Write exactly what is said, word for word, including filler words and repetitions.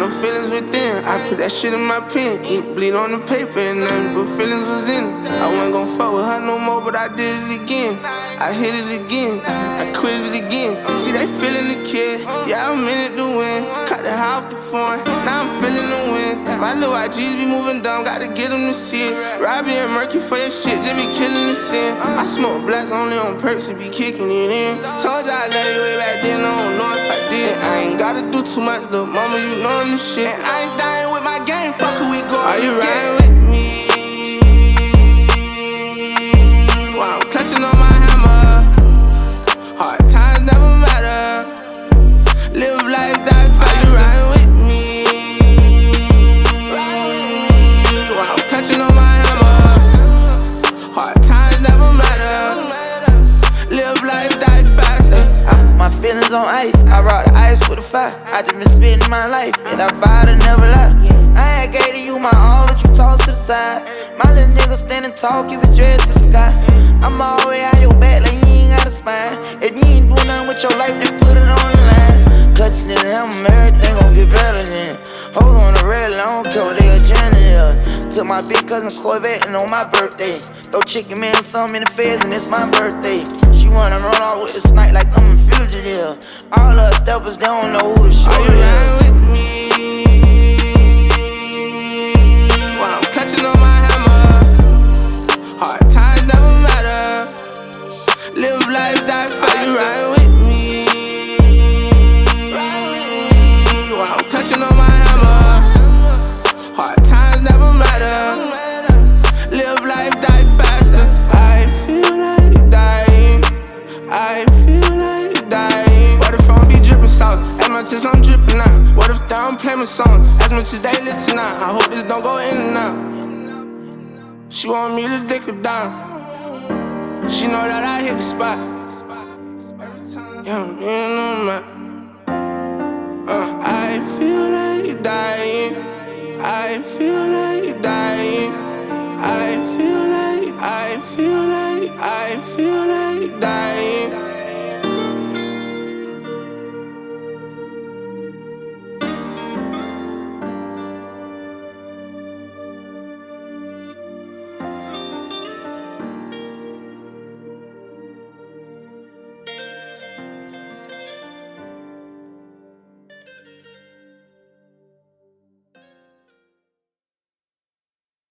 no feelings within. I put that shit in my pen. Ink bleed on the paper and nothing but feelings was in it. I wasn't gon' fuck with her no more, but I did it again. I hit it again. I quit it again. See, they feeling the kid. Yeah, I'm in it to win. Cut the high off the phone. Now I'm feeling the win. My little I Gs be moving dumb. Gotta get them to see it. Robbie and Murky for your shit. Just be killing the sin. I smoke blacks only on perks and be kicking it in. Told you I love you way back then. I don't know if I did. I ain't gotta do too much, little mama, you know this shit. And I ain't dying with my game, fuck who we go. Are you riding with me? While I'm clutching on my hammer. Hard times never matter. Live life, die fast. Are you riding with me? While I'm clutching on my hammer. Hard times never matter. Live life, die fast. My feelings on ice, I rock the ice with a fire. I just been spitting my life, and I vowed to never lie. I ain't gave to you my all, but you toss to the side. My little nigga standing tall, keep his dread to the sky. I'm always out your back, like you ain't got a spine. If you ain't doing nothing with your life, then put it on the line. Clutching in the hammer, everything gon' get better then. Hold on the red, I don't care what they agenda is. Took my big cousin Corvette and on my birthday. Throw chicken man some in the feds and it's my birthday. She wanna run off with the snipe like I'm a fugitive. All the steppers, they don't know who to shoot. Are you riding with me? While I'm clutching on my hammer. Hard times never matter. Live life, die fast. Are you riding with me? While I'm clutching on my hammer. Hard times never matter. Live life, die faster. I feel like dying. I feel like dying. What if I don't be dripping sauce? As much as I'm dripping out. What if they don't play my songs? As much as they listen out. I hope this don't go in and out. She want me to dick her down. She know that I hit the spot. Yeah, I'm being on my. Uh, I feel like dying. I feel like